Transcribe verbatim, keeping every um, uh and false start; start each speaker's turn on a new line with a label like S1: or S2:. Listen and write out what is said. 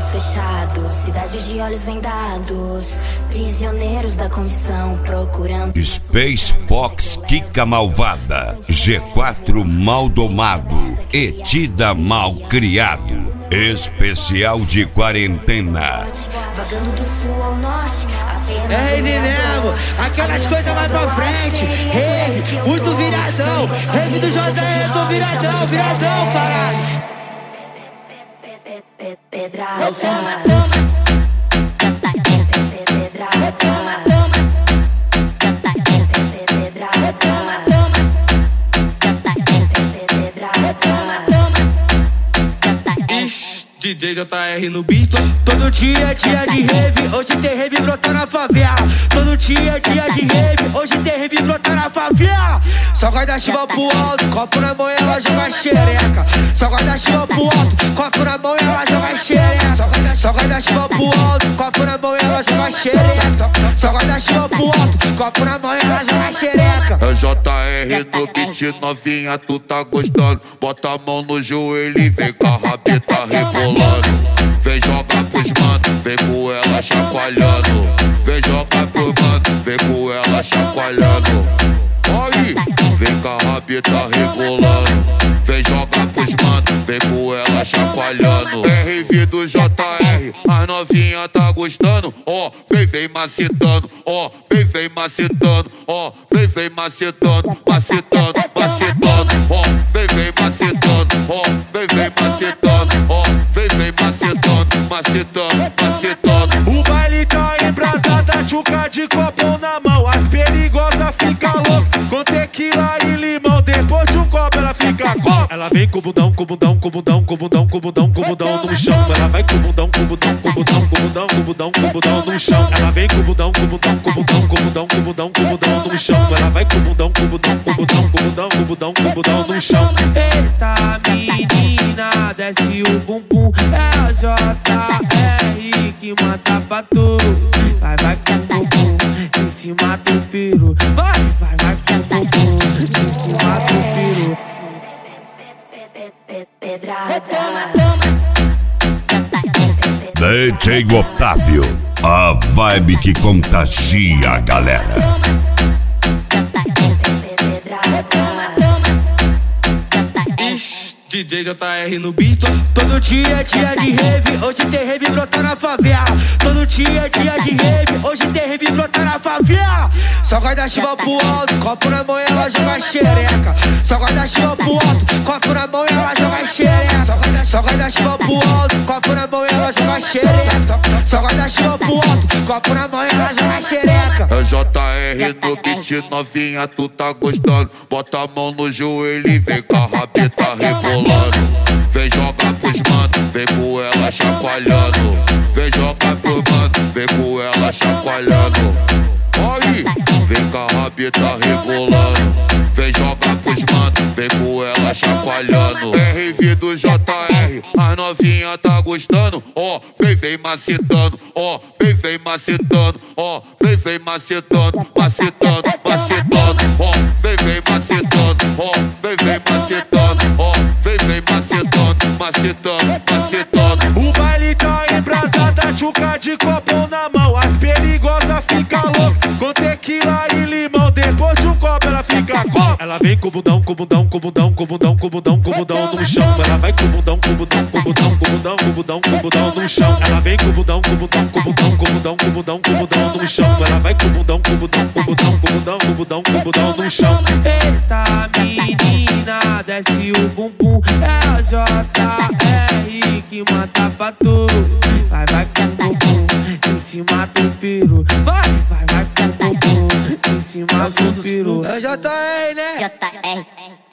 S1: mundos fechados, cidades de olhos vendados, prisioneiros da condição procurando.
S2: Space Fox Kika malvada, G quatro mal domado, Etida mal criado. Especial de quarentena.
S1: Vagando do sul ao norte,
S3: é rave mesmo, aquelas coisas mais pra frente. Rave, muito viradão. Rave do J R, eu tô viradão, viradão, caralho.
S1: Pedrada,
S4: D J J R no beat.
S3: Todo dia é dia de rave, hoje tem rave brotar na favela. Todo dia é dia de rave, hoje tem rave brotar na favela. Só guarda-chuva pro alto, copo na mão e ela joga xereca. Só guarda-chuva pro alto, copo na mão e ela joga xereca. Só guarda-chuva pro alto, copo na mão e ela joga xereca. Só guarda-chuva pro alto, copo na mão e ela joga xereca.
S5: É J R no beat, novinha, tu tá gostando. Bota a mão no joelho e vem com a rabeta rebolando. Vem jogar pros mano, vem com ela chacoalhando. Vem jogar pros mano, vem com ela chacoalhando. Aí, vem com a rabeta rebolando. Vem jogar pros mano, vem com ela chacoalhando. É rave do J R, as novinha tá gostando. Ó, oh, vem, vem macetando. Ó, oh, vem, vem macetando. Ó, oh, vem, vem macetando. Macetando, macetando. Ó, oh, vem, vem macetando. Ó, oh, vem, vem macetando. Ó, oh, vem, vem macetando. Macetando, macetando.
S6: O baile tá embrasada, tchuca de copo na mão. As perigosas fica louca com tequila e limão. Depois de um copo ela fica com. Ela vem com o bundão, com o bundão, com o bundão, com o bundão, com o bundão, com o bundão no chão. Ela vai com o bundão, com o bundão, com o bundão, com o bundão, com o bundão, com o bundão no chão. Ela vem com o bundão, com o bundão, com o bundão, com o bundão, com o bundão, com o bundão no chão. Ela vai com o bundão, com o bundão, com o bundão, com o bundão, com o bundão, com o bundão no chão.
S4: Eita menina, desce o bumbum. É a J R que mata pra tu. Vai, vai com o bumbum em cima do piru. Vai, vai, vai com o bumbum em cima do piru.
S2: D J Otávio, a vibe que contagia a galera.
S4: D J J R no beat.
S3: Todo dia é dia de rave, hoje tem rave brotar na favela. Todo dia é dia de rave, hoje tem rave brotar na favela. Só guarda-chuva pro alto, copo na mão e ela joga xereca. Só guarda-chuva pro alto, copo na mão e ela joga xereca. Só guarda-chuva pro alto, copo na mão e ela joga xereca. Só guarda-chuva pro alto, copo na mão e ela joga xereca.
S5: É J R no beat, novinha, tu tá gostando. Bota a mão no joelho e vem com a rabeta rebolando. Vem jogar pros mano, vem com ela chacoalhando. Vem jogar pros mano, vem com ela chacoalhando. Aí, vem com a rabeta rebolando. Vem jogar pros mano, vem com ela chacoalhando. É rave do J R, as novinha tá gostando. Ó, oh, vem, vem macetando. Ó, oh, vem, vem macetando. Ó, oh, vem, vem macetando. Macetando, macetando. Ó, oh, vem, vem macetando. Ó, oh, vem, vem macetando. Ó, oh, vem, vem macetando. Macetando, macetando.
S6: O baile tá embrasada, tchuca de copo na mão. As perigosas fica louca com tequila e limão. Depois de um copo ela fica com. Ela vem com o bundão, com o bundão, com o bundão, com o bundão, com o bundão, com o bundão no chão. Ela vai com o bundão, com o bundão, com o bundão, com o bundão, com o bundão, com o bundão no chão. Ela vem com o bundão, com o bundão, com o bundão, com o bundão, com o bundão, com o bundão no chão. Ela vai com o bundão, com o bundão, com o bundão, com o bundão, com o bundão, com o bundão no chão.
S4: Eita menina, desce o bumbum. É a J R que mata pra tu. Vai, vai com o bumbum em cima do piru. Vai, vai, vai com o bumbum em cima do piru.
S3: É J R, né?
S1: J R